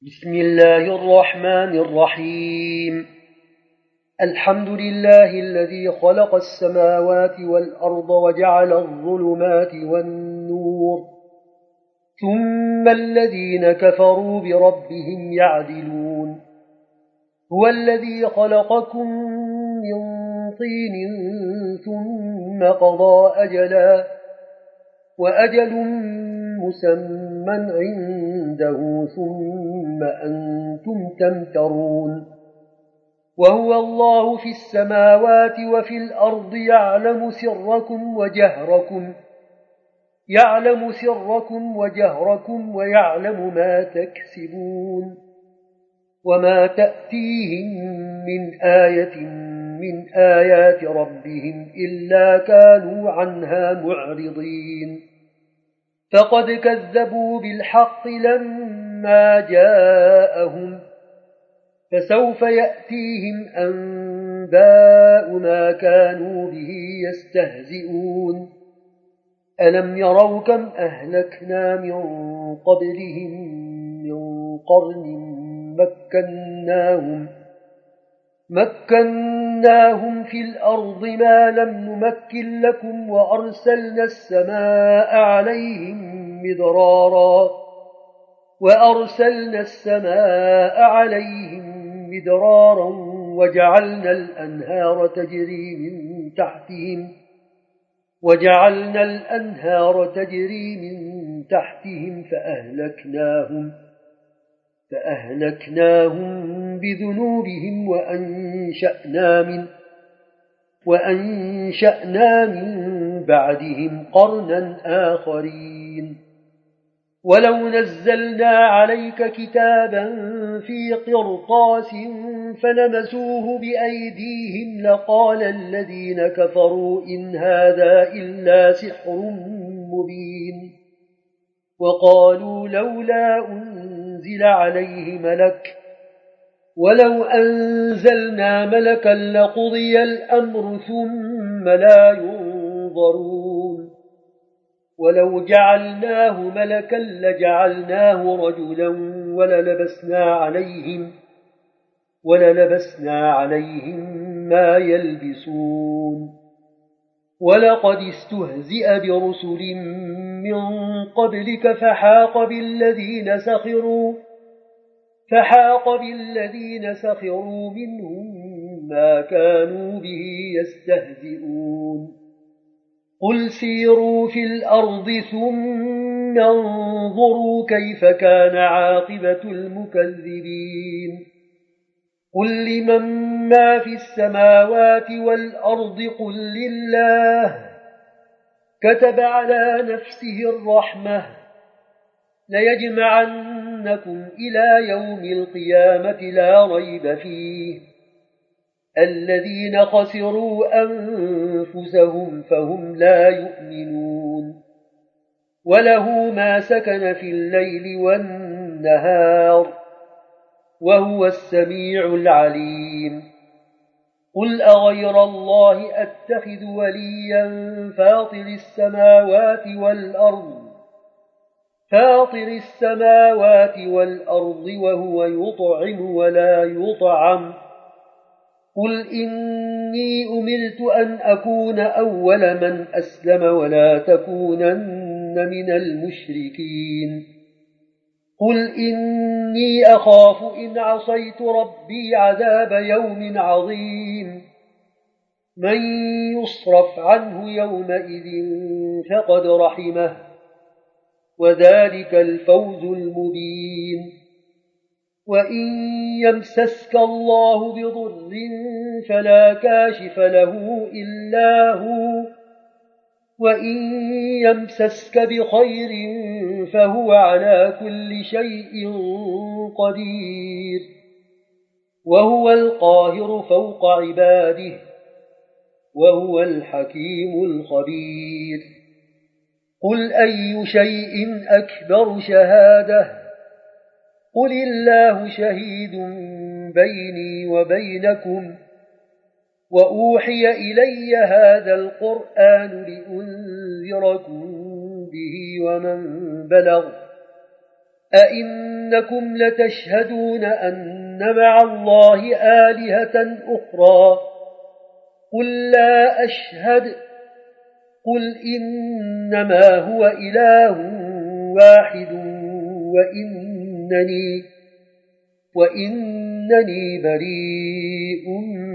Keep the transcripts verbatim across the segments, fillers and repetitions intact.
بسم الله الرحمن الرحيم. الحمد لله الذي خلق السماوات والأرض وجعل الظلمات والنور، ثم الذين كفروا بربهم يعدلون. هو الذي خلقكم من طين ثم قضى أجلا وأجل مسمى عنده ثم أنتم تمترون. وهو الله في السماوات وفي الأرض يعلم سركم وجهركم يعلم سركم وجهركم ويعلم ما تكسبون. وما تأتيهم من آية من آيات ربهم إلا كانوا عنها معرضين. فقد كذبوا بالحق لما جاءهم، فسوف يأتيهم أنباء ما كانوا به يستهزئون. ألم يروا كم أهلكنا من قبلهم من قرن مكناهم مكناهم في الأرض ما لم نمكن لكم وأرسلنا السماء عليهم مدرارا وأرسلنا السماء عليهم مدرارا وجعلنا الأنهار تجري من تحتهم وجعلنا الأنهار تجري من تحتهم فأهلكناهم فأهلكناهم بذنوبهم وأنشأنا من وأنشأنا من بعدهم قرنا آخرين. ولو نزلنا عليك كتابا في قرطاس فلمسوه بأيديهم لقال الذين كفروا إن هذا إلا سحر مبين. وقالوا لولا أنزل عليه ملك ولو أنزلنا ملكا لقضي الأمر ثم لا ينظرون. ولو جعلناه ملكا لجعلناه رجلا وللبسنا عليهم وللبسنا عليهم ما يلبسون. ولقد استهزئ برسل من قبلك فحاق بالذين سخروا فحاق بالذين سخروا منهم ما كانوا به يستهزئون. قل سيروا في الأرض ثم انظروا كيف كان عاقبة المكذبين. قل لمن ما في السماوات والأرض قل لله كتب على نفسه الرحمة ليجمعنكم إلى يوم القيامة لا ريب فيه الذين خسروا أنفسهم فهم لا يؤمنون. وله ما سكن في الليل والنهار وهو السميع العليم. قل أغير الله أتخذ وليا فاطر السماوات والأرض فاطر السماوات والأرض وهو يطعم ولا يطعم. قل إني أمرت أن أكون أول من أسلم ولا تكونن من المشركين. قل إني أخاف إن عصيت ربي عذاب يوم عظيم. من يصرف عنه يومئذ فقد رحمه وذلك الفوز المبين. وإن يمسسك الله بضر فلا كاشف له إلا هو وإن يمسسك بخير فهو على كل شيء قدير. وهو القاهر فوق عباده وهو الحكيم الخبير. قل أي شيء أكبر شهادة قل الله شهيد بيني وبينكم. وأوحي إلي هذا القرآن لأنذركم به ومن بلغ أئنكم لتشهدون أن مع الله آلهة أخرى قل لا أشهد قل إنما هو إله واحد وإنني, وإنني بريء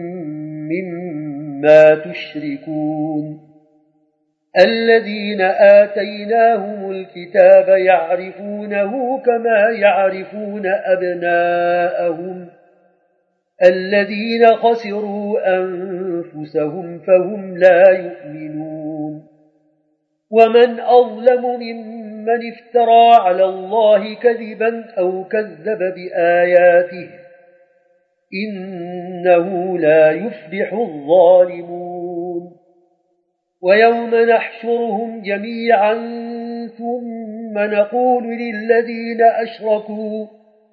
مما تشركون الذين آتيناهم الكتاب يعرفونه كما يعرفون أبناءهم الذين خسروا أنفسهم فهم لا يؤمنون ومن أظلم ممن افترى على الله كذبا أو كذب بآياته إنه لا يفلح الظالمون ويوم نحشرهم جميعا ثم نقول للذين أشركوا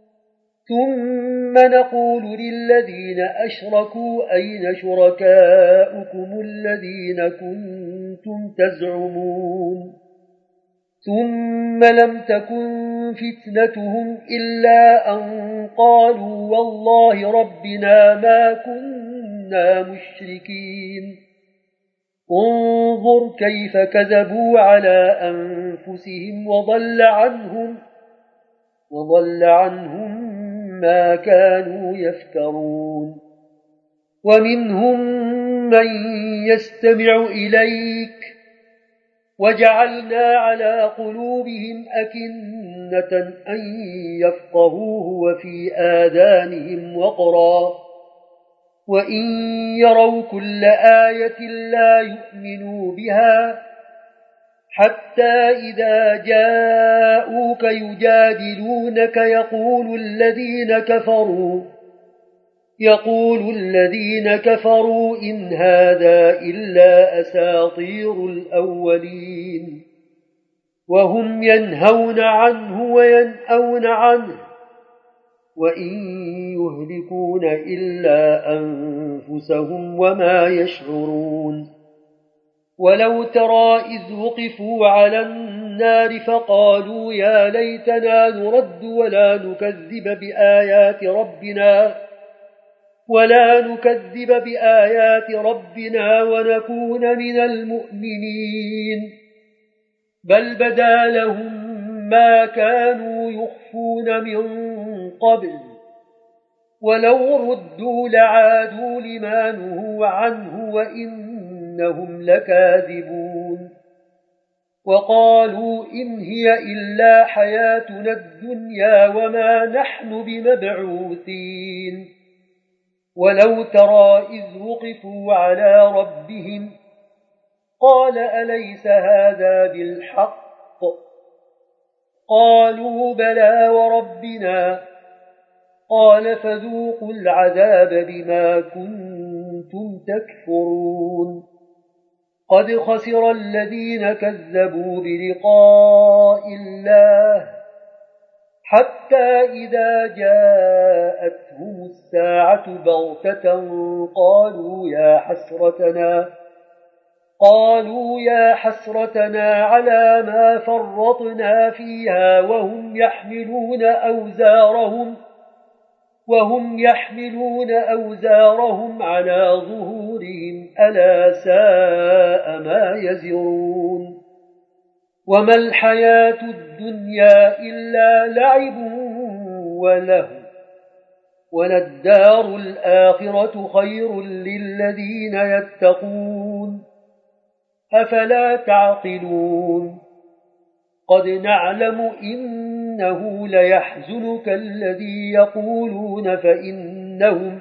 ثم نقول للذين أشركوا أين شركاؤكم الذين كنتم تزعمون ثم لم تكن فتنتهم إلا أن قالوا والله ربنا ما كنا مشركين انظر كيف كذبوا على أنفسهم وضل عنهم وضل عنهم ما كانوا يفترون ومنهم من يستمع إليك وجعلنا على قلوبهم أكنة أن يفقهوه وفي آذانهم وقرا وإن يروا كل آية لا يؤمنوا بها حتى إذا جاءوك يجادلونك يقول الذين كفروا يقول الذين كفروا إن هذا إلا أساطير الأولين وهم ينهون عنه وينأون عنه وإن يهلكون إلا أنفسهم وما يشعرون ولو ترى إذ وقفوا على النار فقالوا يا ليتنا نرد ولا نكذب بآيات ربنا ولا نكذب بآيات ربنا ونكون من المؤمنين بل بدا لهم ما كانوا يخفون من قبل ولو ردوا لعادوا لما نهوا عنه وإنهم لكاذبون وقالوا إن هي إلا حياتنا الدنيا وما نحن بمبعوثين ولو ترى إذ وقفوا على ربهم قال أليس هذا بالحق قالوا بلى وربنا قال فذوقوا العذاب بما كنتم تكفرون قد خسر الذين كذبوا بلقاء الله حتى إذا جاءتهم الساعة بغتة قالوا يا حسرتنا قالوا يا حسرتنا على ما فرطنا فيها وهم يحملون أوزارهم وهم يحملون أوزارهم على ظهورهم ألا ساء ما يزرون وما الحياة الدنيا إلا لعب وله وللدار الآخرة خير للذين يتقون أفلا تعقلون قد نعلم إنه ليحزنك الذي يقولون فإنهم,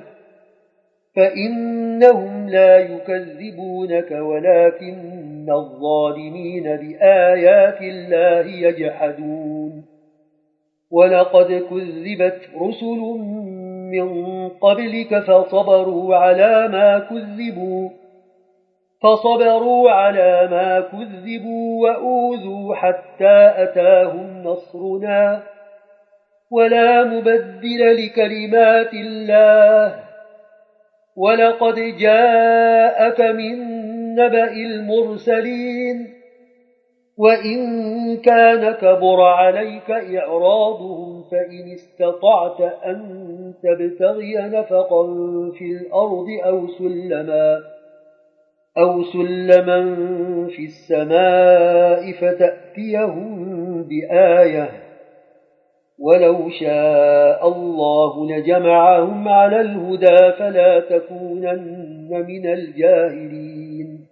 فإنهم لا يكذبونك ولكن الظالمين بآيات الله يجحدون ولقد كذبت رسل من قبلك فصبروا على ما كذبوا فصبروا على ما كذبوا وأوذوا حتى أتاهم نصرنا ولا مبدل لكلمات الله ولقد جاءك من نبأ المرسلين وإن كان كبر عليك إعراضهم فإن استطعت أن تبتغي نفقا في الأرض أو سلما أو سلما في السماء فتأتيهم بآية ولو شاء الله لجمعهم على الهدى فلا تكونن من الجاهلين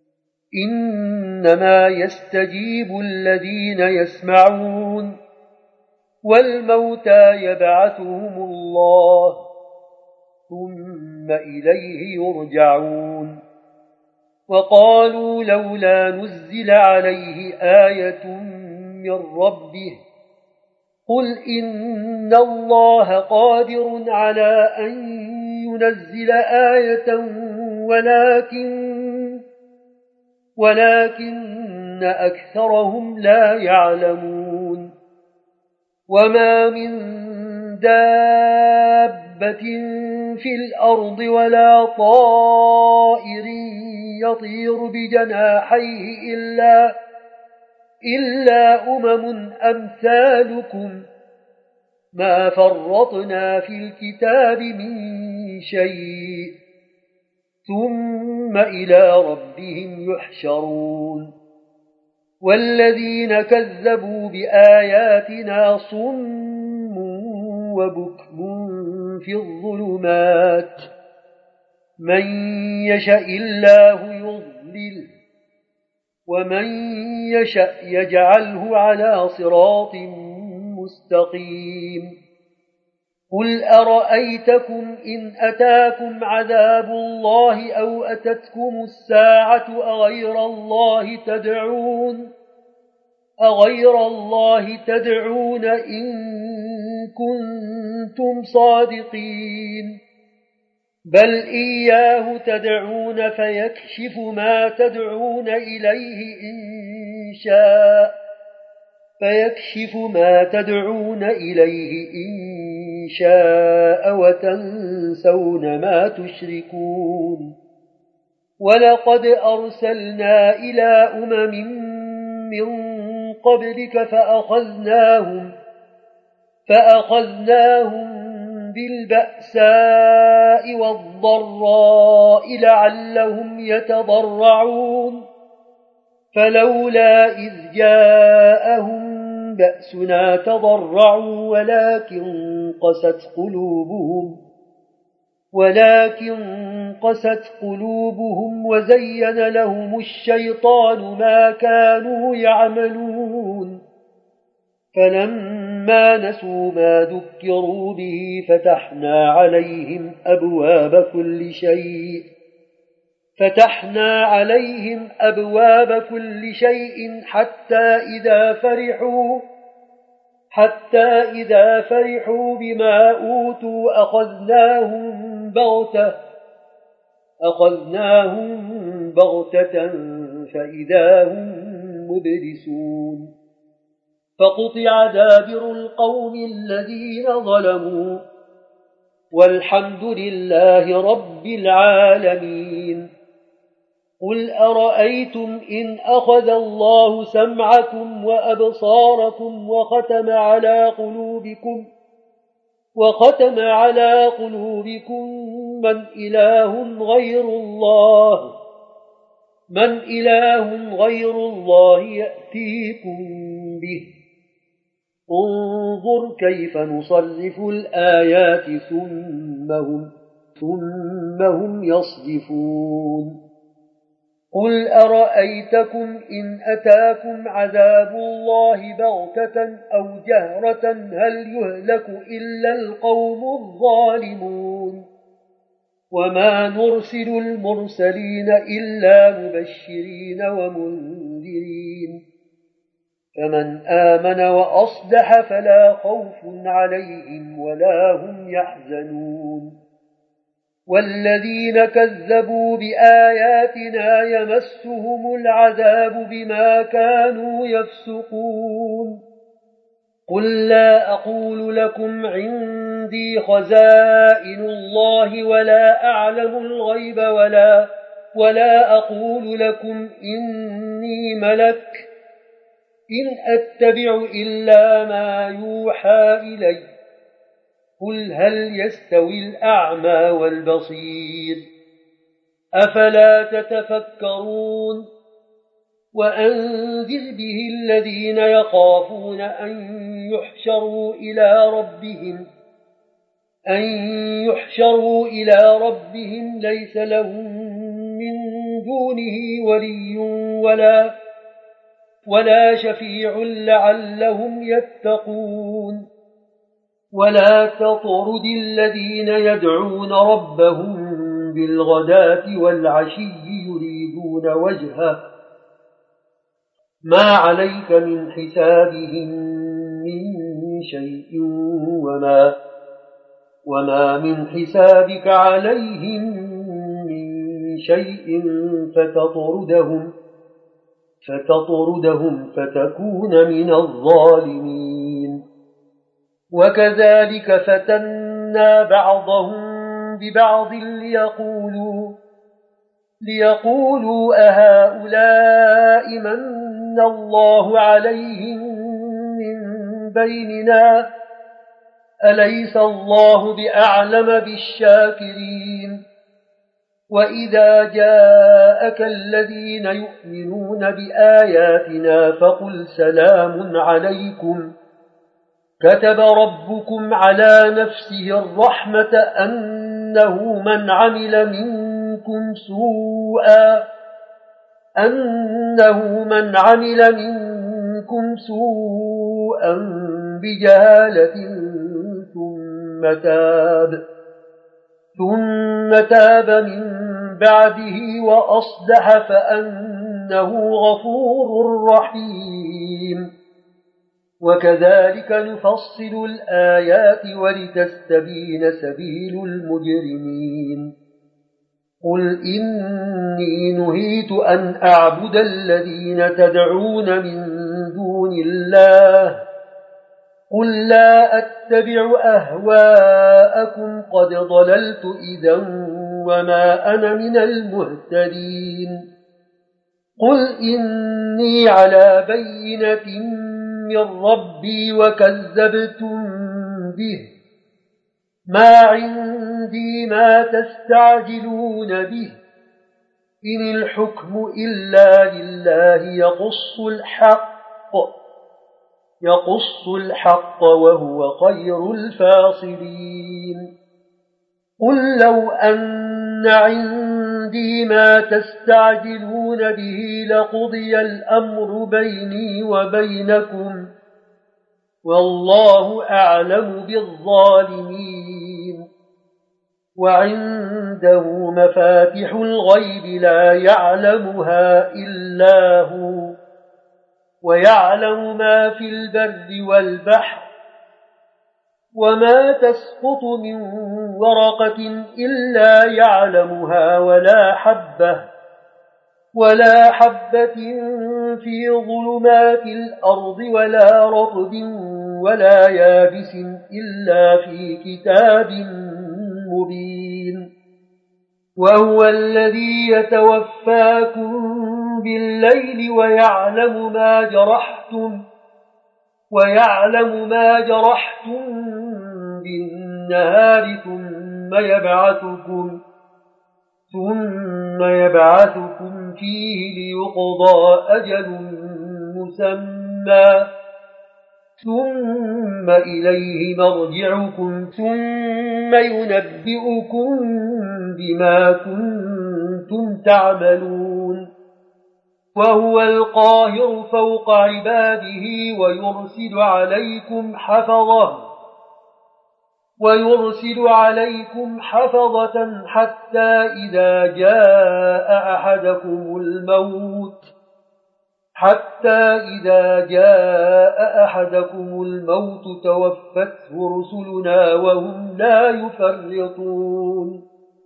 إنما يستجيب الذين يسمعون والموتى يبعثهم الله ثم إليه يرجعون وقالوا لولا نزل عليه آية من ربه قل إن الله قادر على أن ينزل آية ولكن ولكن أكثرهم لا يعلمون وما من دابة في الأرض ولا طائر يطير بجناحيه إلا, إلا أمم أمثالكم ما فرطنا في الكتاب من شيء ثم إلى ربهم يحشرون والذين كذبوا بآياتنا صم وبكم في الظلمات من يشاء الله يضلل ومن يشاء يجعله على صراط مستقيم قل أرأيتكم إن أتاكم عذاب الله أو أتتكم الساعة أغير الله تدعون أغير الله تدعون إن كنتم صادقين بل إياه تدعون فيكشف ما تدعون إليه إن شاء فيكشف ما تدعون إليه إن شاء وتنسون ما تشركون ولقد أرسلنا إلى أمم من قبلك فأخذناهم فأخذناهم بالبأساء والضراء لعلهم يتضرعون فلولا إذ جاءهم بأسنا تضرعوا ولكن قست قلوبهم ولكن قست قلوبهم وزين لهم الشيطان ما كانوا يعملون فلما نسوا ما ذكروا به فتحنا عليهم أبواب كل شيء فتحنا عليهم أبواب كل شيء حتى إذا فرحوا حتى إذا فرحوا بما أوتوا أخذناهم بغتة أخذناهم بغتة فإذا هم مبلسون فقطع دابر القوم الذين ظلموا والحمد لله رب العالمين قل أرأيتم إن أخذ الله سمعكم وأبصاركم وختم على قلوبكم وختم على قلوبكم من إله غير الله من إله غير الله يأتيكم به انظر كيف نصرف الآيات ثم هم, ثم هم يصدفون قل أرأيتكم إن أتاكم عذاب الله بغتة أو جهرة هل يهلك إلا القوم الظالمون وما نرسل المرسلين إلا مبشرين ومنذرين فمن آمن وأصلح فلا خوف عليهم ولا هم يحزنون والذين كذبوا بآياتنا يمسهم العذاب بما كانوا يفسقون قل لا أقول لكم عندي خزائن الله ولا أعلم الغيب ولا, ولا أقول لكم إني ملك إن أتبع إلا ما يوحى إلي قل هل يستوي الأعمى والبصير أفلا تتفكرون وأنذر به الذين يخافون أن يحشروا إلى ربهم أن يحشروا إلى ربهم ليس لهم من دونه ولي ولا ولا شفيع لعلهم يتقون ولا تطرد الذين يدعون ربهم بالغداة والعشي يريدون وجهه ما عليك من حسابهم من شيء وما وما من حسابك عليهم من شيء فتطردهم فتطردهم فتكون من الظالمين وكذلك فتنا بعضهم ببعض ليقولوا ليقولوا أهؤلاء من الله عليهم من بيننا أليس الله بأعلم بالشاكرين وإذا جاءك الذين يؤمنون بآياتنا فقل سلام عليكم كتب ربكم على نفسه الرحمة أنه من عمل منكم سوءا أنه من عمل منكم سوءا بجهالة ثم تاب ثم تاب من بعده وأصلح فأنه غفور رحيم وكذلك نفصل الآيات ولتستبين سبيل المجرمين قل إني نهيت أن أعبد الذين تدعون من دون الله قل لا أتبع أهواءكم قد ضللت إذا وما أنا من المهتدين قل إني على بينة من ربي وكذبتم به ما عندي ما تستعجلون به إن الحكم إلا لله يقص الحق يقص الحق وهو خير الفاصلين قل لو أن عندي ما تستعجلون به لقضي الأمر بيني وبينكم والله أعلم بالظالمين وعنده مفاتح الغيب لا يعلمها إلا هو ويعلم ما في البر والبحر وما تسقط من ورقة إلا يعلمها ولا حبة ولا حبة في ظلمات الأرض ولا رطب ولا يابس إلا في كتاب مبين وهو الذي يتوفاكم بالليل ويعلم ما جرحتم ويعلم ما جرحتم بالنهار ثم يبعثكم ثم يبعثكم فيه ليقضى أجل مسمى ثم إليه مرجعكم ثم ينبئكم بما كنتم تعملون وهو القاهر فوق عباده ويرسل عليكم حفظه ويرسل عليكم حفظة حتى إذا جاء أحدكم الموت حتى إذا جاء أحدكم الموت توفته رسلنا وهم لا يفرطون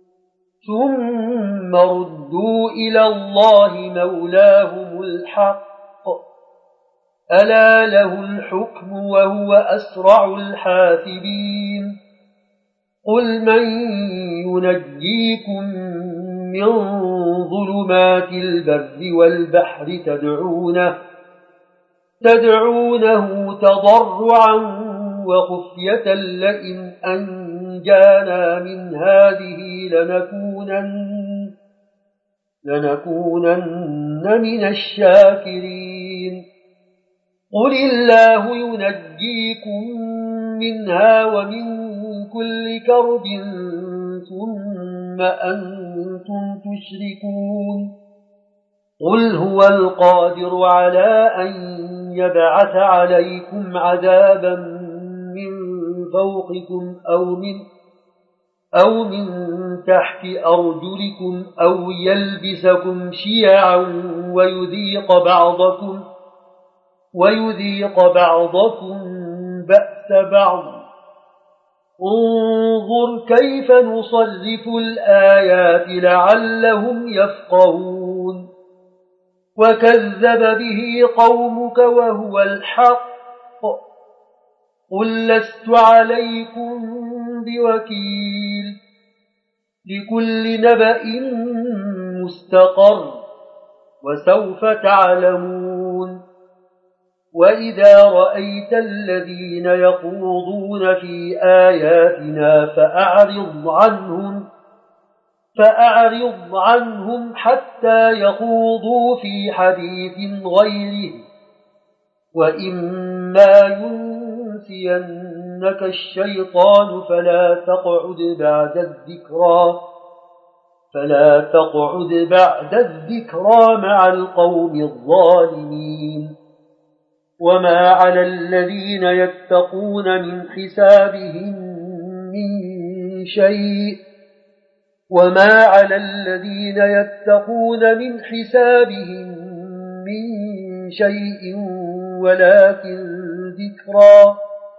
ثم ردوا إلى الله مولاهم الحق ألا له الحكم وهو أسرع الحاسبين قل من ينجيكم من ظلمات البر والبحر تدعونه تدعونه تضرعا وخفية لئن أنجانا من هذه لنكونن, لنكونن من الشاكرين قل الله ينجيكم منها ومن كل كرب ثم أنتم تشركون قل هو القادر على أن يبعث عليكم عذابا من فوقكم أو من, أو من تحت أرجلكم أو يلبسكم شيعا ويذيق بعضكم, ويذيق بعضكم بأس بعض انظر كيف نصرف الآيات لعلهم يفقهون وكذب به قومك وهو الحق قل لست عليكم بوكيل لكل نبأ مستقر وسوف تعلمون وإذا رأيت الذين يخوضون في آياتنا فأعرض عنهم فأعرض عنهم حتى يخوضوا في حديث غيره وإما ينسينك الشيطان فلا تقعد بعد الذكرى فلا تقعد بعد الذكرى مع القوم الظالمين وما على الذين يتقون من حسابهم من شيء وما على الذين يتقون من حسابهم من شيء ولكن ذكرى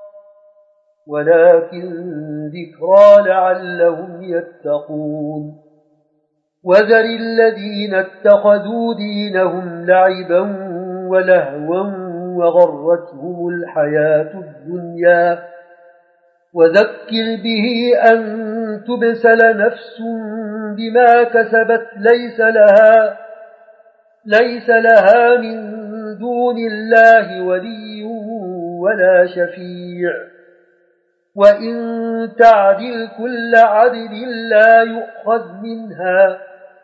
ولكن ذكرى لعلهم يتقون وذر الذين اتخذوا دينهم لعبا ولهوا وغرتهم الحياة الدنيا وذكر به أن تبسل نفس بما كسبت ليس لها, ليس لها من دون الله ولي ولا شفيع وإن تعدل كل عدل لا يؤخذ منها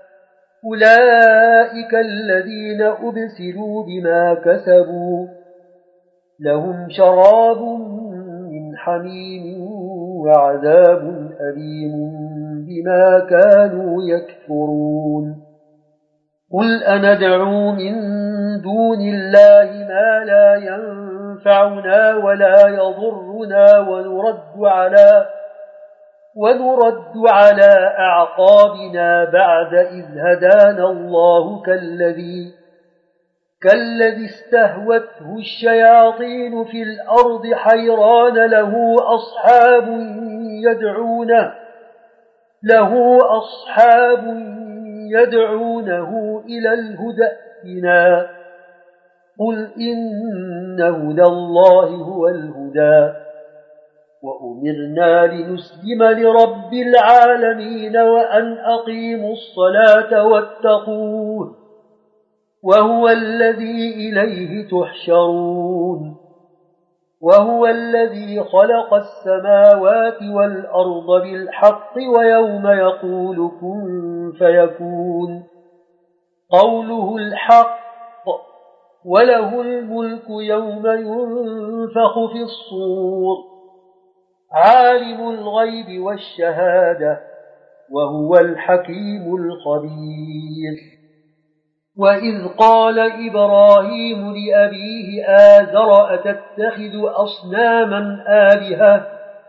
أولئك الذين أبسلوا بما كسبوا لهم شراب من حميم وعذاب أليم بما كانوا يكفرون قل أندعو من دون الله ما لا ينفعنا ولا يضرنا ونرد على ونرد على أعقابنا بعد إذ هدانا الله كالذي كالذي استهوته الشياطين في الأرض حيران له أصحاب يدعونه له أصحاب يدعونه إلى الهدى ائتنا قل إن هدى الله هو الهدى وأمرنا لنسلم لرب العالمين وأن أقيموا الصلاة واتقوه وهو الذي إليه تحشرون وهو الذي خلق السماوات والأرض بالحق ويوم يقول كن فيكون قوله الحق وله الملك يوم ينفخ في الصور عالم الغيب والشهادة وهو الحكيم الخبير وإذ قال إبراهيم لأبيه آزر أتتخذ أصناما آلهة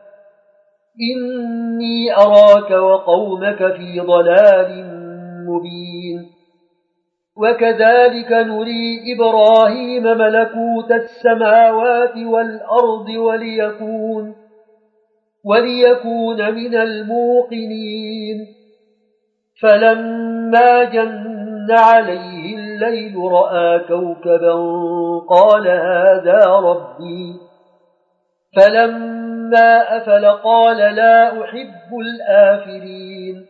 إني أراك وقومك في ضلال مبين وكذلك نري إبراهيم ملكوت السماوات والأرض وليكون وليكون من الموقنين فلما جن عليه الليل رأى كوكبا قال هذا ربي فلما أفل قال لا أحب الآفلين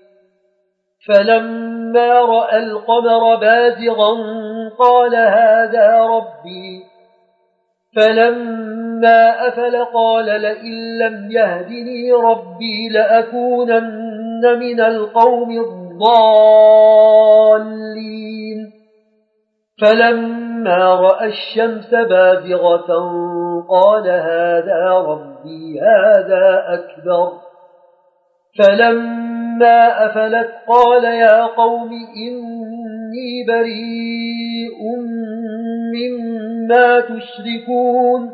فلما رأى القمر بازغا قال هذا ربي فلما أفل قال لئن لم يهدني ربي لأكونن من القوم الضالين. فلما رأى الشمس بازغة قال هذا ربي هذا أكبر. فلما أفلت قال يا قوم إني بريء مما تشركون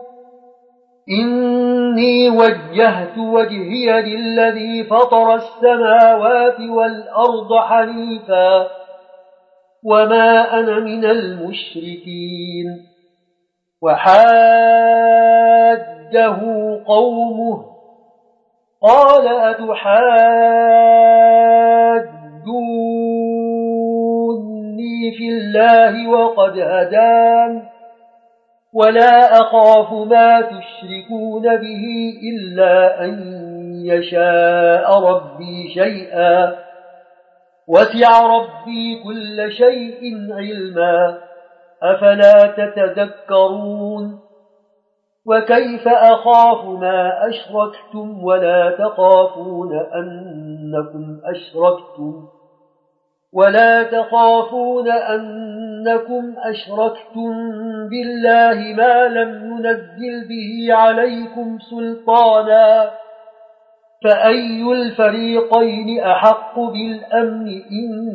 إني وجهت وجهي للذي فطر السماوات والأرض حنيفا وما أنا من المشركين. وحاجه قومه قال أتحاجوني في الله وقد هدان ولا أخاف ما تشركون به إلا أن يشاء ربي شيئا وسع ربي كل شيء علما أفلا تتذكرون. وكيف أخاف ما أشركتم ولا تخافون أنكم أشركتم ولا تخافون أنكم أشركتم بالله ما لم ينزل به عليكم سلطانا فأي الفريقين أحق بالأمن إن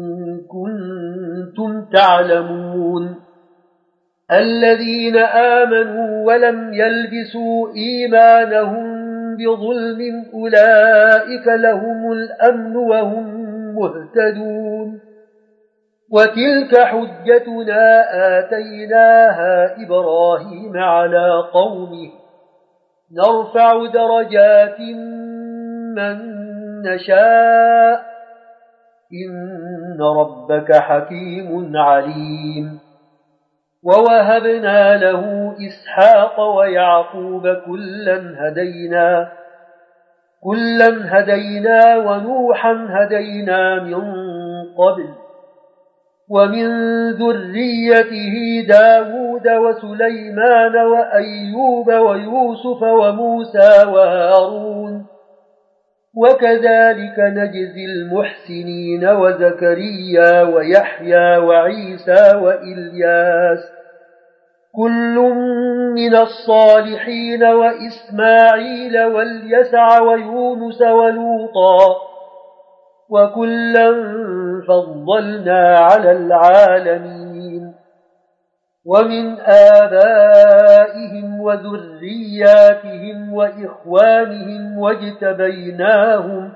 كنتم تعلمون. الذين آمنوا ولم يلبسوا إيمانهم بظلم أولئك لهم الأمن وهم مهتدون. وتلك حجتنا آتيناها إبراهيم على قومه نرفع درجات من نشاء إن ربك حكيم عليم. ووهبنا له إسحاق ويعقوب كلا هدينا كلا هدينا ونوحا هدينا من قبل ومن ذريته داود وسليمان وأيوب ويوسف وموسى وهارون وكذلك نجزي المحسنين وزكريا ويحيى وعيسى وإلياس كل من الصالحين وإسماعيل واليسع ويونس ولوطا وكلا فضلنا على العالمين. ومن آبائهم وذرياتهم وإخوانهم واجتبيناهم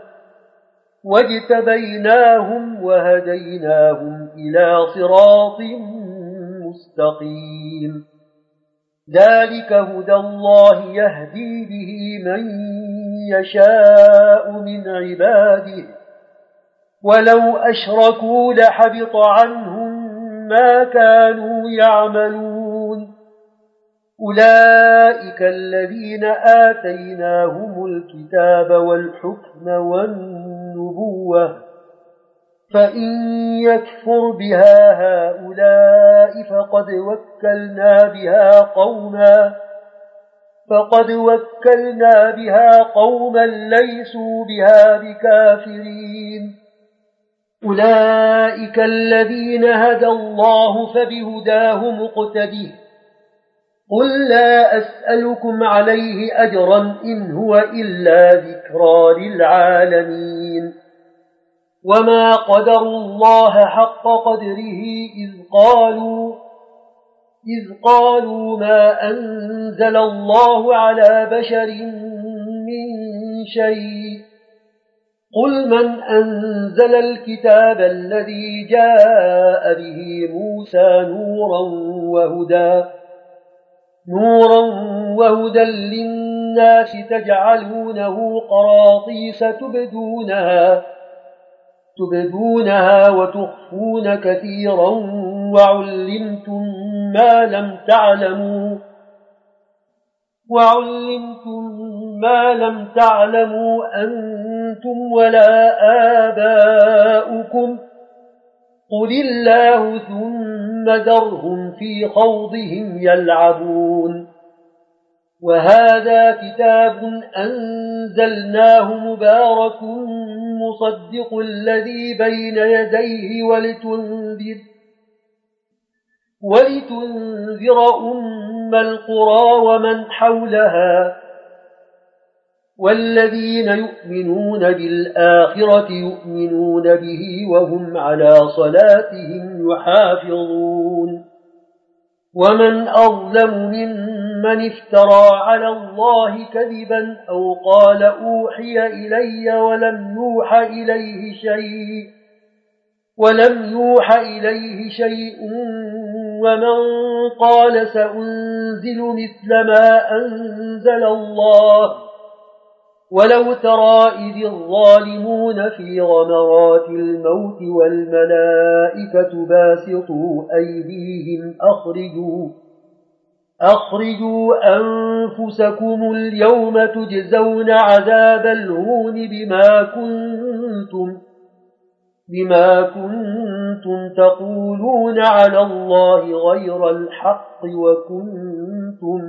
واجتبيناهم وهديناهم إلى صراط مستقيم. ذلك هدى الله يهدي به من يشاء من عباده ولو أشركوا لحبط عنهم ما كانوا يعملون. أولئك الذين آتيناهم الكتاب والحكم والنبوة فإن يكفر بها هؤلاء فقد وكلنا بها قوما فقد وكلنا بها قوما ليسوا بها بكافرين. أولئك الذين هدى الله فبهداه مقتده قل لا أسألكم عليه أجرا إن هو إلا ذكرى للعالمين. وما قدروا الله حق قدره إذ قالوا إذ قالوا ما أنزل الله على بشر من شيء قل من أنزل الكتاب الذي جاء به موسى نورا وهدى نورا وهدى للناس تجعلونه قراطيس تبدونها تبدونها وتخفون كثيرا وعلمتم ما لم تعلموا وعلمتم ما لم تعلموا أنتم ولا آباؤكم قل الله ثم ذرهم في خوضهم يلعبون. وهذا كتاب أنزلناه مبارك مصدق الذي بين يديه ولتنذر ولتنذر أم القرى ومن حولها والذين يؤمنون بالآخرة يؤمنون به وهم على صلاتهم يحافظون ومن أظلم ممن افترى على الله كذبا أو قال أوحي إلي ولم يوحى إليه شيء ولم يوحى إليه شيء ومن قال سأنزل مثل ما أنزل الله ولو ترى إذ الظالمون في غمرات الموت والملائكة باسطوا أيديهم أخرجوا أخرجوا أنفسكم اليوم تجزون عذاب الهون بما كنتم بما كنتم تقولون على الله غير الحق وكنتم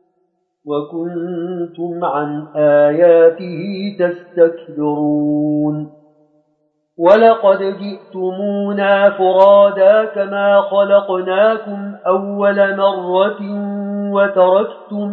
وكنتم عن آياته تستكبرون ولقد جئتمونا فرادا كما خلقناكم أول مرة وتركتم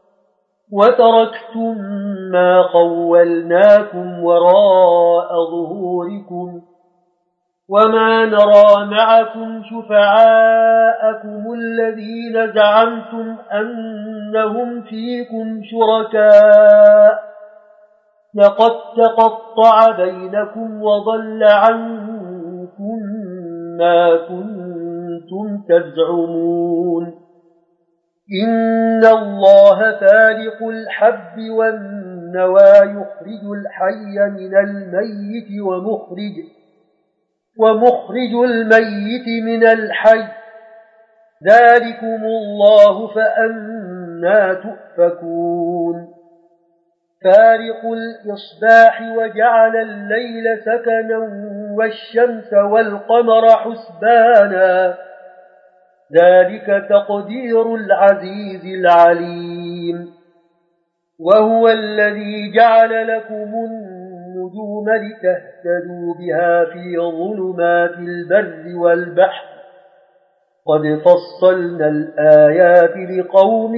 وتركتم ما خولناكم وراء ظهوركم وما نرى معكم شفعاءكم الذين زعمتم أنهم فيكم شركاء لقد تقطع بينكم وضل عنكم ما كنتم تزعمون إن الله فالق الحب والنوى يخرج الحي من الميت ومخرج ومخرج الميت من الحي ذلكم الله فأنى تؤفكون فارق الإصباح وجعل الليل سكنا والشمس والقمر حسبانا ذلك تقدير العزيز العليم وهو الذي جعل لكم النجوم لتهتدوا بها في ظلمات البر والبحر قد فصلنا الآيات لقوم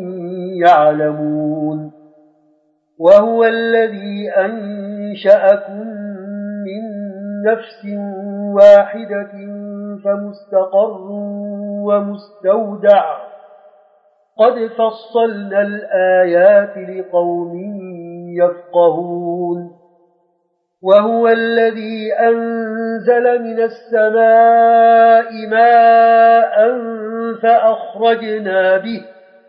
يعلمون وهو الذي أنشأكم من نفس واحدة فمستقر ومستودع قد فصلنا الآيات لقوم يفقهون وهو الذي أنزل من السماء ماء فأخرجنا به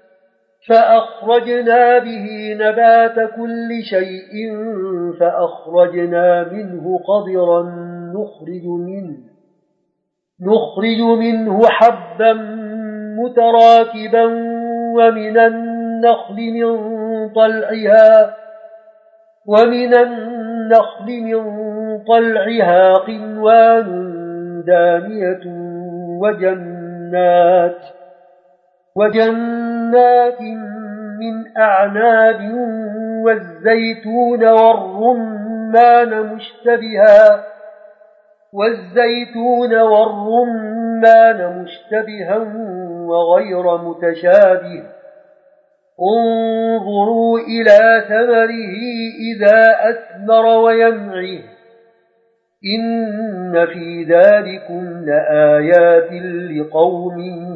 فأخرجنا به نبات كل شيء فأخرجنا منه خضرا نخرج منه نخرج منه حبا متراكبا ومن النخل من طلعها ومن النخل من طلعها قنوان دانية وجنات وجنات من أعناب والزيتون والرمان مشتبها والزيتون والرمان مشتبها وغير متشابه انظروا إلى ثمره إذا أثمر وينعه إن في ذلكم لآيات لقوم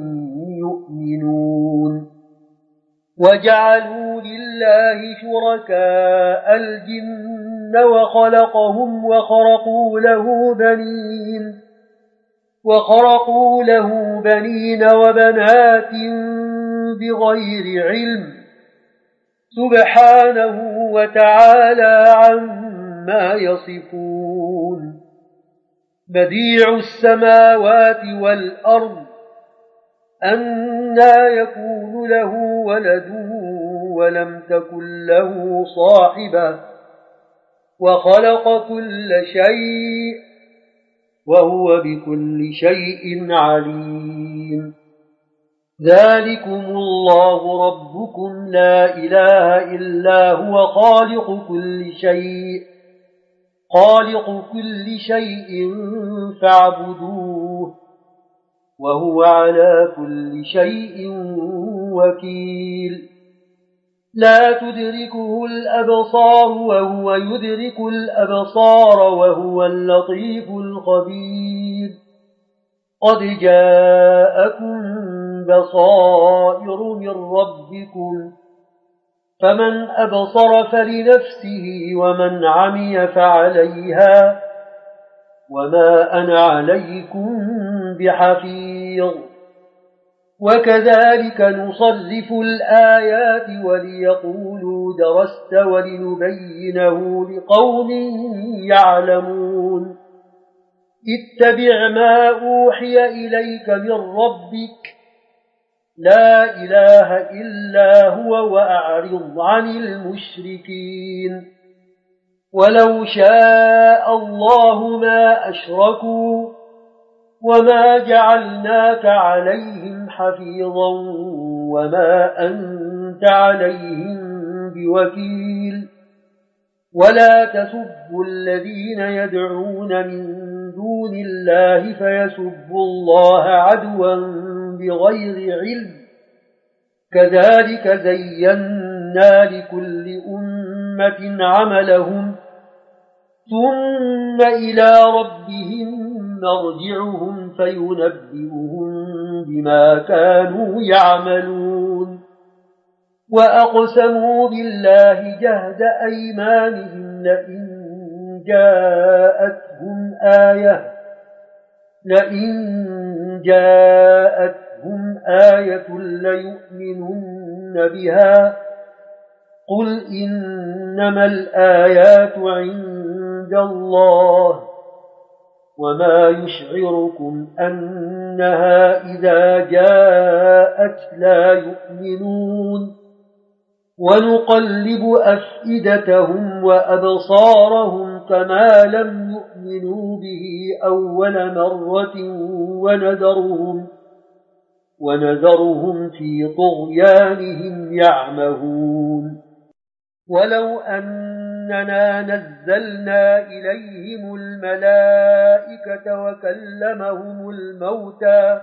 يؤمنون وجعلوا لله شركاء الجن وخلقهم وخرقوا له بنين وخرقوا له بنين وبنات بغير علم سبحانه وتعالى عما يصفون بديع السماوات والأرض أنى يكون له ولد ولم تكن له صاحبة وخلق كل شيء وهو بكل شيء عليم ذلكم الله ربكم لا إله إلا هو خالق كل شيء خالق كل شيء فاعبدوه وهو على كل شيء وكيل لا تدركه الأبصار وهو يدرك الأبصار وهو اللطيف الخبير قد جاءكم بصائر من ربكم فمن أبصر فلنفسه ومن عمي فعليها وما أنا عليكم بحفيظ وكذلك نصرف الآيات وليقولوا درست ولنبينه لقوم يعلمون اتبع ما أوحي إليك من ربك لا إله إلا هو وأعرض عن المشركين ولو شاء الله ما أشركوا وما جعلناك عليهم حفيظا وما أنت عليهم بوكيل ولا تسبوا الذين يدعون من دون الله فيسبوا الله عدوا بغير علم كذلك زينا لكل أمة عملهم ثم إلى ربهم مرجعهم فينبئهم بما كانوا يعملون وأقسموا بالله جهد أيمانهم لئن جاءتهم آية لئن جاءتهم آية ليؤمنن بها قل إنما الآيات عند الله وما يشعركم أنها إذا جاءت لا يؤمنون ونقلب أفئدتهم وأبصارهم كما لم يؤمنوا به أول مرة ونذرهم, ونذرهم في طغيانهم يعمهون ولو أننا نزلنا إليهم الملائكة وكلمهم الموتى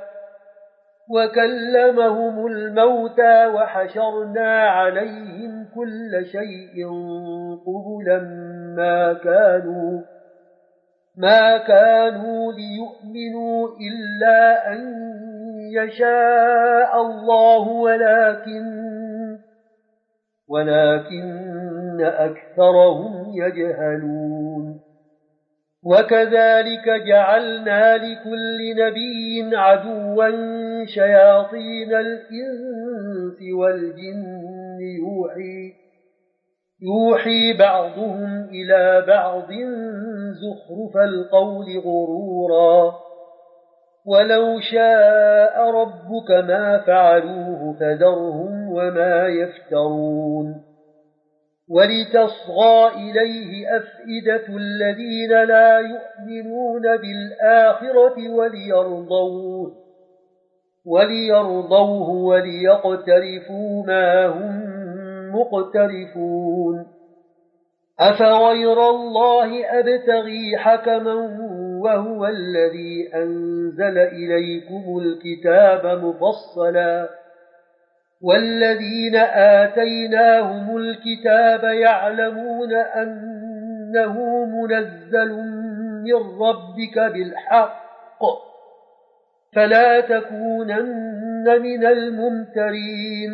وكلمهم الموتى وحشرنا عليهم كل شيء قبلا ما كانوا ما كانوا ليؤمنوا إلا أن يشاء الله ولكن ولكن أكثرهم يجهلون وكذلك جعلنا لكل نبي عدوا شياطين الإنس والجن يوحي, يوحي بعضهم إلى بعض زخرف القول غرورا ولو شاء ربك ما فعلوه فذرهم وما يفترون ولتصغى إليه أفئدة الذين لا يؤمنون بالآخرة وليرضوه, وليرضوه وليقترفوا ما هم مقترفون أفغير الله أبتغي حكما وهو الذي أنزل إليكم الكتاب مفصلا والذين آتيناهم الكتاب يعلمون أنه منزل من ربك بالحق فلا تكونن من الممترين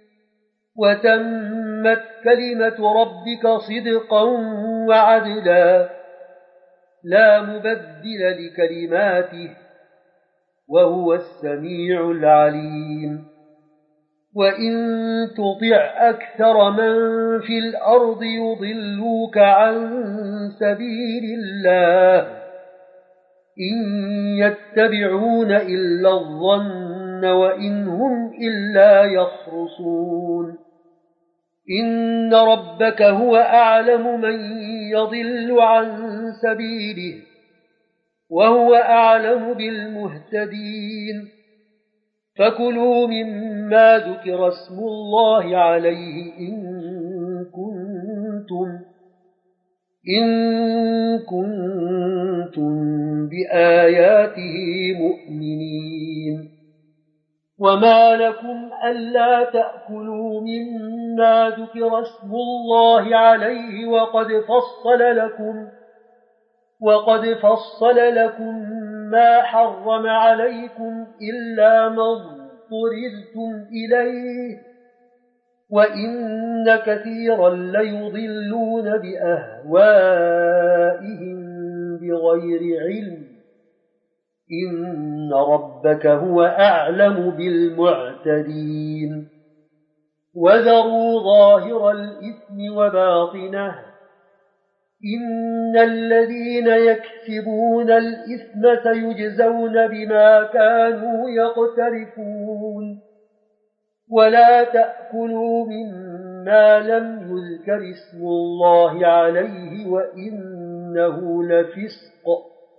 وتمت كلمة ربك صدقا وعدلا لا مبدل لكلماته وهو السميع العليم وإن تطع أكثر من في الأرض يضلوك عن سبيل الله إن يتبعون إلا الظن وإن هم إلا يخرصون إن ربك هو أعلم من يضل عن سبيله وهو أعلم بالمهتدين فكلوا مما ذكر اسم الله عليه إن كنتم إن كنتم بآياته مؤمنين وما لكم ألا تأكلوا مما ذكر اسم الله عليه وقد فصل لكم وقد فصل لكم ما حرم عليكم إلا ما اضطررتم إليه وإن كثيرا ليضلون بأهوائهم بغير علم إن ربك هو أعلم بالمعتدين وذروا ظاهر الإثم وباطنه إن الذين يكسبون الإثم سيجزون بما كانوا يقترفون ولا تأكلوا مما لم يذكر اسم الله عليه وإنه لفسق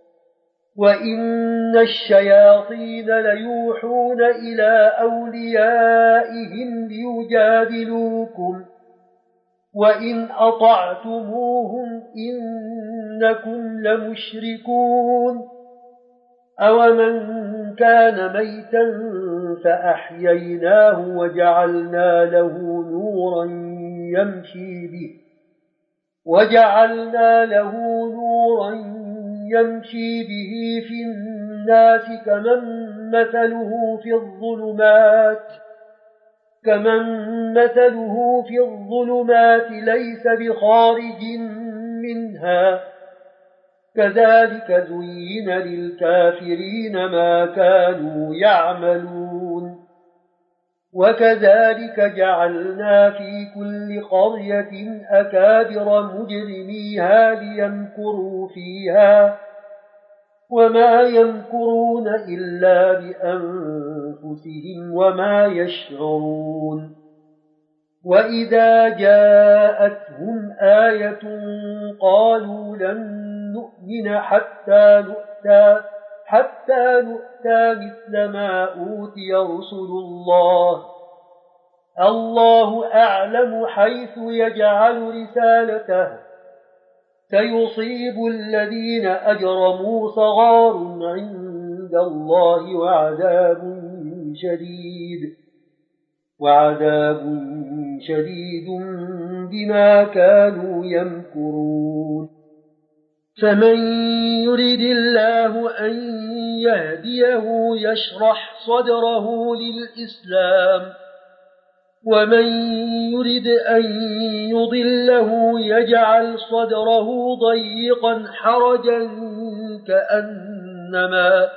وإن الشياطين ليوحون إلى أوليائهم ليجادلوكم وإن أطعتموهم إنكم لمشركون أومن كان ميتا فأحييناه وجعلنا له نورا يمشي به وجعلنا له نورا يمشي به في الناس كمن مثله في الظلمات كمن مثله في الظلمات ليس بخارج منها كذلك زين للكافرين ما كانوا يعملون وكذلك جعلنا في كل قرية أكابر مجرميها ليمكروا فيها وما يمكرون إلا بأنفسهم وما يشعرون وإذا جاءتهم آية قالوا لن نؤمن حتى نؤتى حتى نؤتى مثل ما أوتي رسل الله الله أعلم حيث يجعل رسالته سيصيب الذين أجرموا صغار عند الله وعذاب شديد وعذاب شديد بما كانوا يمكرون فمن يرد الله أن يهديه يشرح صدره للإسلام ومن يرد أن يضله يجعل صدره ضيقا حرجا كأنما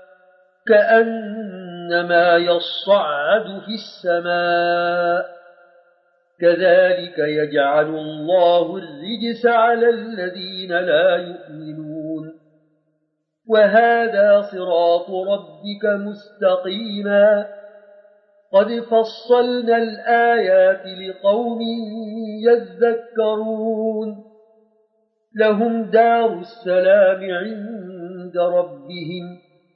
كأنما يصعد في السماء كذلك يجعل الله الرجس على الذين لا يؤمنون وهذا صراط ربك مستقيما قد فصلنا الآيات لقوم يذكرون لهم دار السلام عند ربهم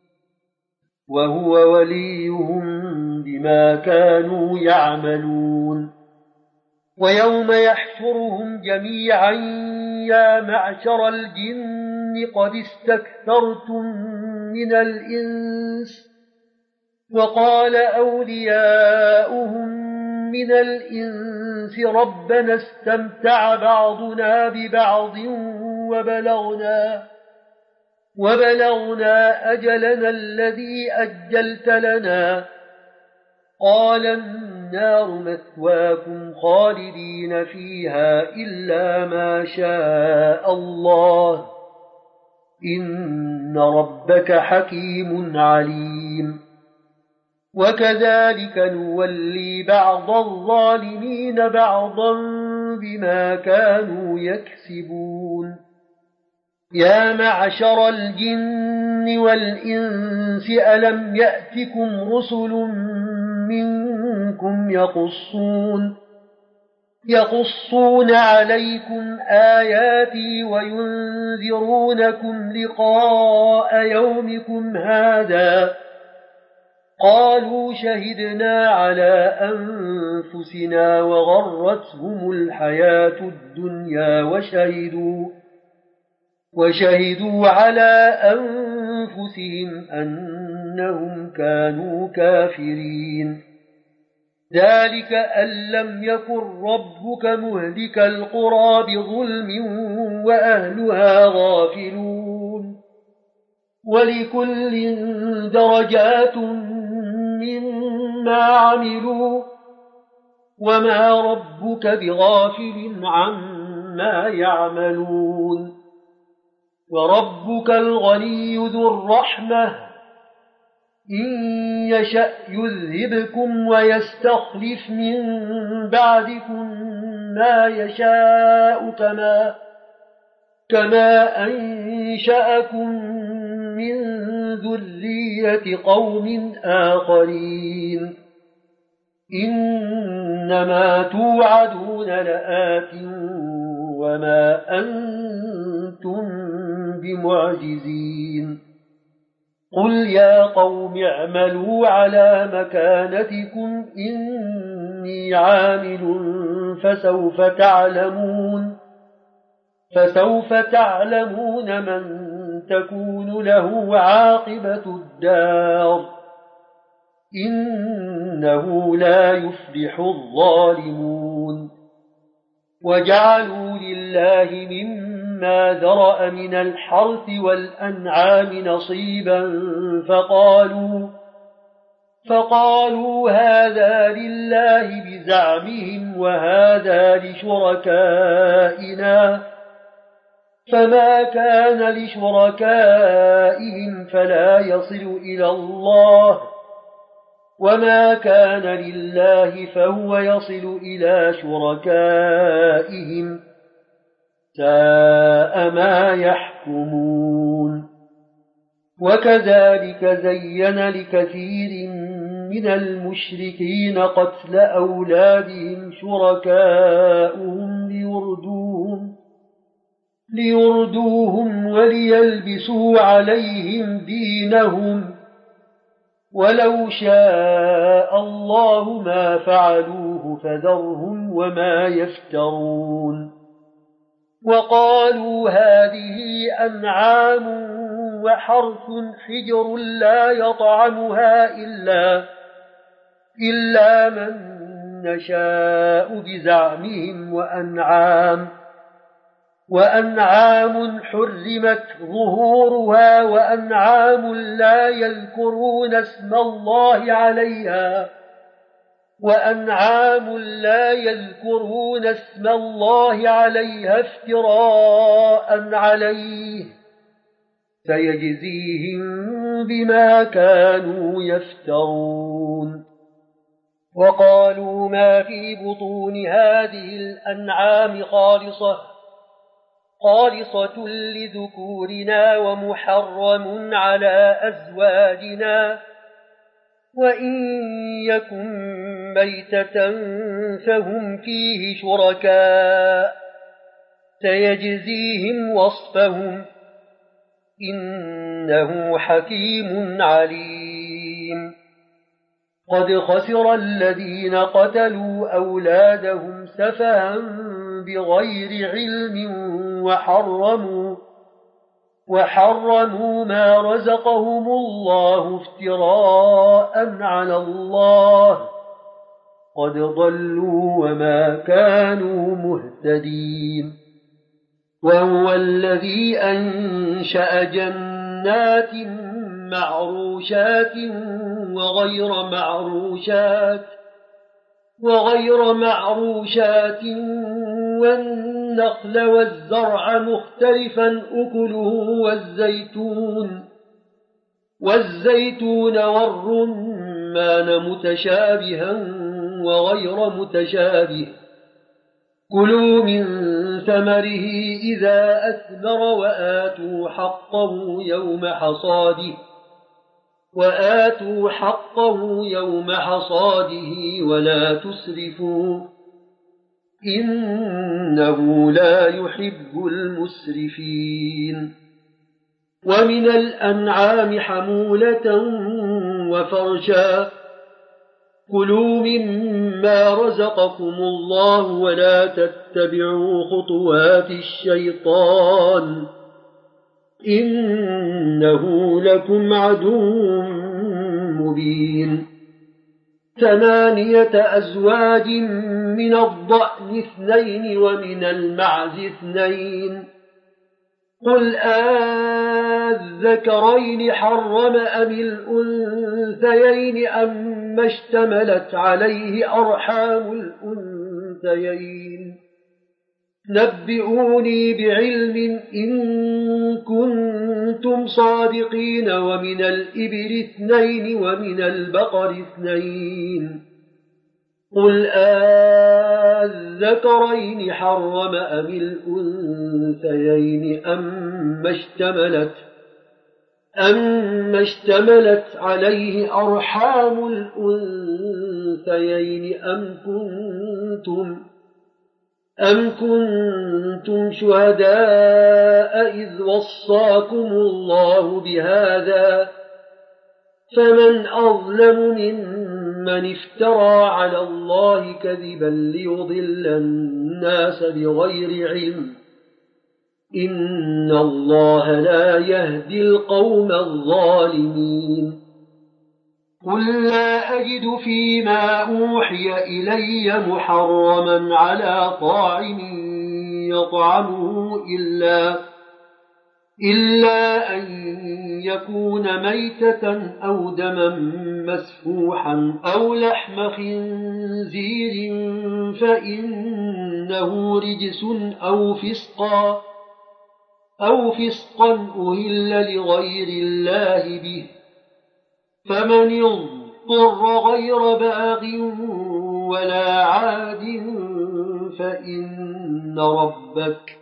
وهو وليهم بما كانوا يعملون ويوم يحشرهم جميعا يا معشر الجن قد استكثرتم من الإنس وقال أولياؤهم من الإنس ربنا استمتع بعضنا ببعض وبلغنا وبلغنا أجلنا الذي أجلت لنا قال النار مثواكم خالدين فيها إلا ما شاء الله إن ربك حكيم عليم وكذلك نولي بعض الظالمين بعضا بما كانوا يكسبون يا معشر الجن والإنس ألم يأتكم رسل منكم يقصون يقصون عليكم آياتي وينذرونكم لقاء يومكم هذا قالوا شهدنا على أنفسنا وغرتهم الحياة الدنيا وشهدوا, وشهدوا على أنفسهم أنهم كانوا كافرين. ذلك أن لم يكن ربك مهلك القرى بظلم وأهلها غافلون. ولكل درجات مما عملوا وما ربك بغافل عما يعملون. وربك الغني ذو الرحمة إن يشأ يذهبكم ويستخلف من بعدكم ما يشاء كما, كما أنشأكم من ذرية قوم آخرين. إنما توعدون لآت وما أنتم بمعجزين. قل يا قوم اعملوا على مكانتكم إني عامل فسوف تعلمون فسوف تعلمون من تكون له عاقبة الدار إنه لا يفلح الظالمون. وجعلوا لله مما ذرأ من الحرث والأنعام نصيبا فقالوا, فقالوا هذا لله بزعمهم وهذا لشركائنا فما كان لشركائهم فلا يصل إلى الله وما كان لله فهو يصل إلى شركائهم ساء ما يحكمون. وكذلك زين لكثير من المشركين قتل أولادهم شركاؤهم ليردوهم, ليردوهم وليلبسوا عليهم دينهم ولو شاء الله ما فعلوه فذرهم وما يفترون. وقالوا هذه أنعام وحرث حجر لا يطعمها إلا, إلا من نشاء بزعمهم وأنعام وأنعام حرمت ظهورها وأنعام لا يذكرون اسم الله عليها وأنعام لا يذكرون اسم الله عليها افتراء عليه سيجزيهم بما كانوا يفترون. وقالوا ما في بطون هذه الأنعام خالصة خالصة لذكورنا ومحرم على أزواجنا وإن يكن ميتة فهم فيه شركاء سيجزيهم وصفهم إنه حكيم عليم. قد خسر الذين قتلوا أولادهم سفها بغير علم وحرموا, وحرموا ما رزقهم الله افتراء على الله قد ضلوا وما كانوا مهتدين. وهو الذي أنشأ جنات معروشات وغير معروشات وغير معروشات والنخل والزرع مختلفا أكله والزيتون والزيتون والرمان متشابها وغير متشابه كلوا من ثمره إذا أثمر وآتوا حقه يوم حصاده وآتوا حقه يوم حصاده ولا تسرفوا إنه لا يحب المسرفين. ومن الأنعام حمولة وفرشا كلوا مما رزقكم الله ولا تتبعوا خطوات الشيطان إنه لكم عدو مبين ثمانية أزواج من الضأن اثنين ومن المعز اثنين قل آذكرين حرم أم الأنثيين أم اشتملت عليه أرحام الأنثيين نبئوني بعلم إن كنتم صادقين ومن الإبل اثنين ومن البقر اثنين قل آذكرين حرم أم الأنثيين أم اشتملت أم اشتملت عليه أرحام الأنثيين أم كنتم أم كنتم شهداء إذ وصاكم الله بهذا فمن أظلم ممن افترى على الله كذبا ليضل الناس بغير علم إن الله لا يهدي القوم الظالمين قل لا أجد فيما أوحي إلي محرما على طاعم يطعمه إلا, إلا أن يكون ميتة أو دما مسفوحا أو لحم خنزير فإنه رجس أو فسقا أو فسقا أهل لغير الله به فمن اضطر غير باغ ولا عاد فإن ربك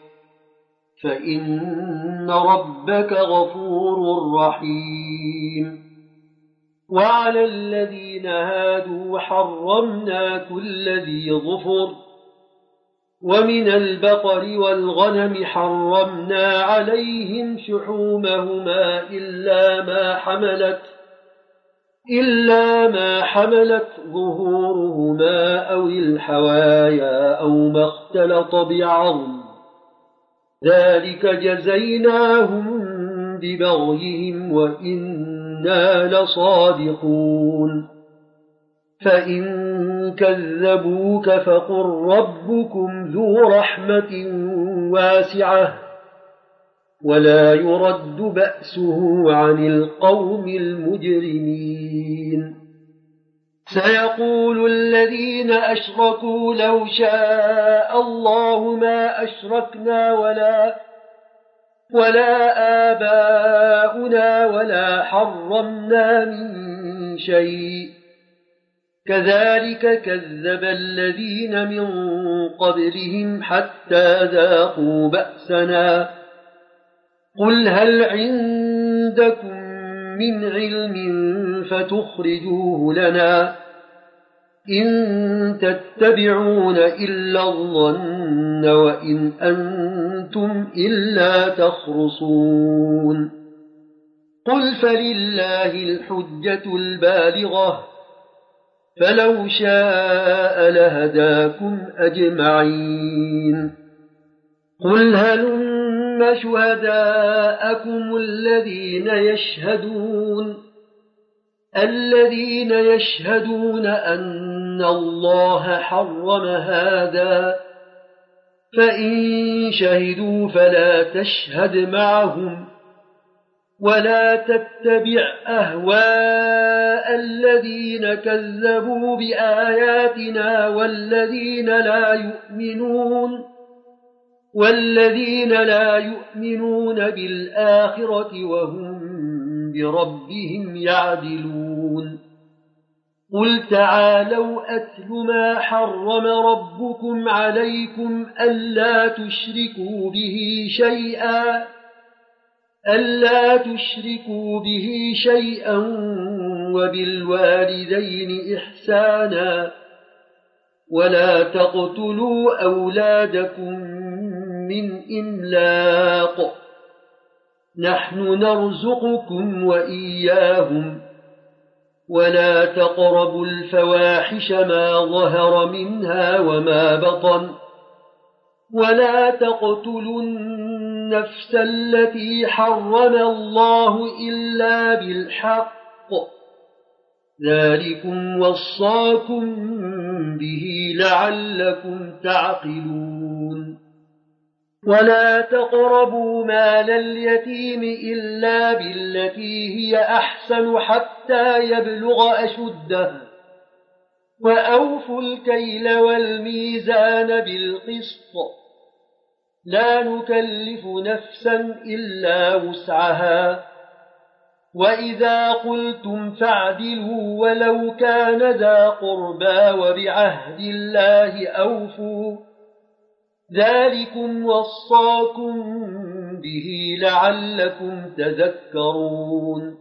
فإن ربك غفور رحيم وعلى الذين هادوا حرمنا كل ذي ظفر ومن البقر والغنم حرمنا عليهم شحومهما إلا ما حملت إلا ما حملت ظهورهما أو الحوايا أو ما اختلط بعظم ذلك جزيناهم ببغيهم وإنا لصادقون فإن كذبوك فقل ربكم ذو رحمة واسعة ولا يرد بأسه عن القوم المجرمين سيقول الذين أشركوا لو شاء الله ما أشركنا ولا ولا آباؤنا ولا حرمنا من شيء كذلك كذب الذين من قبلهم حتى ذاقوا بأسنا قل هل عندكم من علم فتخرجوه لنا إن تتبعون إلا الظن وإن أنتم إلا تخرصون قل فلله الحجة البالغة فلو شاء لهداكم أجمعين قل هلم شهداءكم الذين يشهدون الذين يشهدون أن الله حرم هذا فإن شهدوا فلا تشهد معهم ولا تتبع أهواء الذين كذبوا بآياتنا والذين لا يؤمنون والذين لا يؤمنون بالآخرة وهم بربهم يعدلون قل تعالوا أتل ما حرم ربكم عليكم ألا تشركوا به شيئا ألا تشركوا به شيئا وبالوالدين إحسانا ولا تقتلوا أولادكم من إملاق نحن نرزقكم وإياهم ولا تقربوا الفواحش ما ظهر منها وما بطن ولا تقتلوا النفس التي حرم الله إلا بالحق ذلكم وصاكم به لعلكم تعقلون ولا تقربوا مال اليتيم إلا بالتي هي أحسن حتى يبلغ أشده وأوفوا الكيل والميزان بالقسط لا نكلف نفسا إلا وسعها وإذا قلتم فاعدلوا ولو كان ذا قربى وبعهد الله أوفوا ذلكم وصاكم به لعلكم تذكرون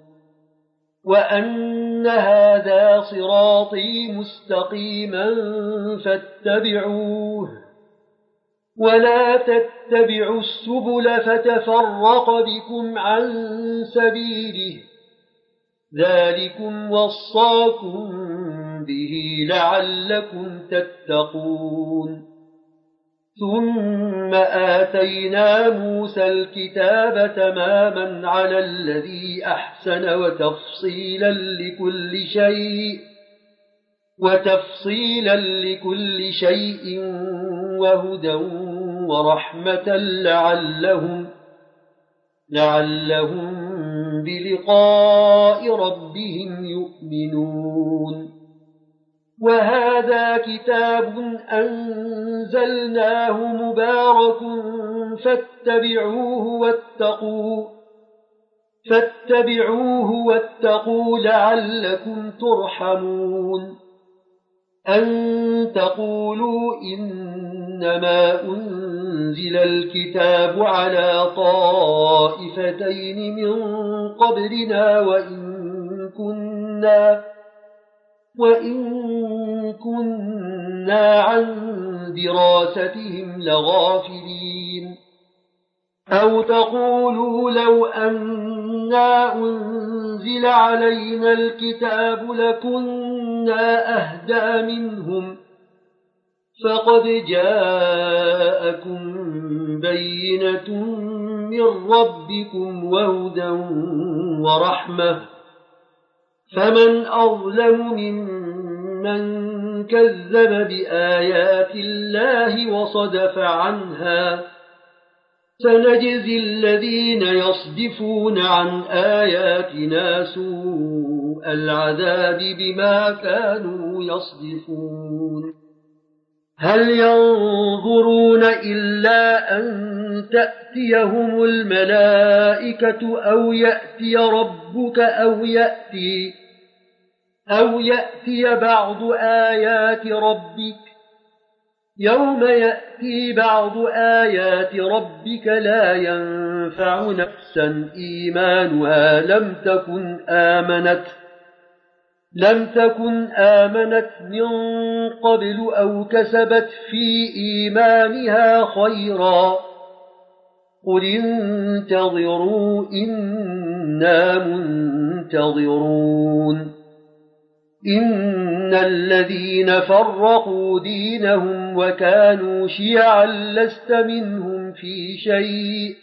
وأن هذا صراطي مستقيما فاتبعوه ولا تتبعوا السبل فتفرق بكم عن سبيله ذلكم وصاكم به لعلكم تتقون ثم آتينا موسى الكتاب تماما على الذي أحسن وتفصيلا لكل شيء وتفصيلا لكل شيء وهدى ورحمة لعلهم لعلهم بلقاء ربهم يؤمنون وهذا كتاب أنزلناه مبارك فاتبعوه واتقوا فاتبعوه واتقوا لعلكم ترحمون أن تقولوا إنما أنزل الكتاب على طائفتين من قبلنا وإن كنا وإن كنا عن دراستهم لغافلين أو تقولوا لو أنا أنزل علينا الكتاب لكنا أهدى منهم فقد جاءكم بينة من ربكم وهدى ورحمة فمن أظلم ممن كذب بآيات الله وصدف عنها سنجزي الذين يصدفون عن آياتنا سوء العذاب بما كانوا يصدفون هل ينظرون إلا أن تأتيهم الملائكة أو يأتي ربك أو يأتي أو يأتي بعض آيات ربك يوم يأتي بعض آيات ربك لا ينفع نفسا إيمانها لم تكن آمنت لم تكن آمنت من قبل أو كسبت في إيمانها خيرا قل انتظروا إنا منتظرون إن الذين فرقوا دينهم وكانوا شيعا لست منهم في شيء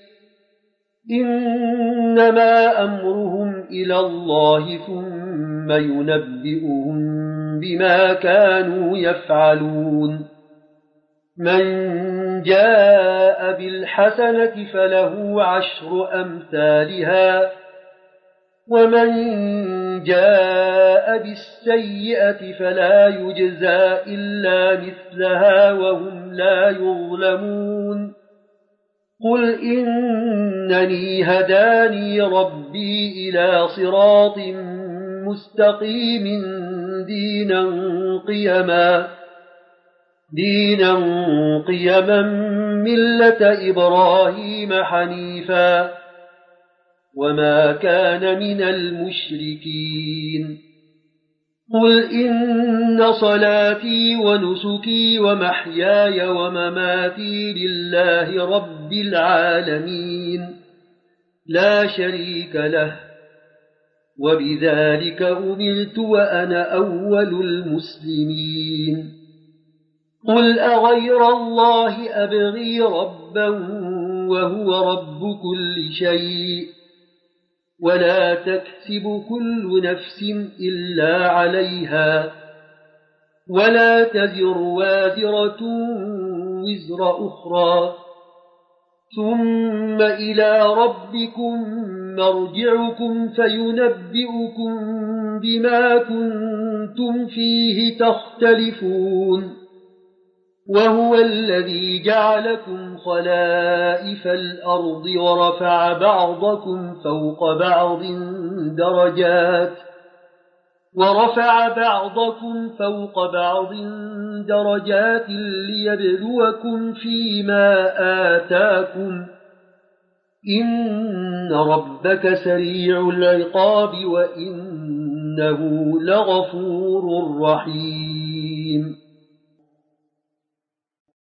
إنما أمرهم إلى الله ثم ينبئهم بما كانوا يفعلون من جاء بالحسنة فله عشر أمثالها ومن جاء بالسيئة فلا يجزى إلا مثلها وهم لا يظلمون قل إنني هداني ربي إلى صراط مستقيم دينا قيما دينا قيما ملة إبراهيم حنيفا وما كان من المشركين قل إن صلاتي ونسكي ومحياي ومماتي لله رب العالمين لا شريك له وبذلك أمرت وأنا أول المسلمين قل أغير الله أبغي ربا وهو رب كل شيء ولا تكسب كل نفس إلا عليها ولا تزر وازرة وزر أخرى ثم إلى ربكم مرجعكم فينبئكم بما كنتم فيه تختلفون وهو الذي جعلكم خلائف الأرض ورفع بعضكم فوق بعض درجات ورفع بعضكم فوق بعض درجات ليبلوكم فيما آتاكم إن ربك سريع العقاب وإنه لغفور رحيم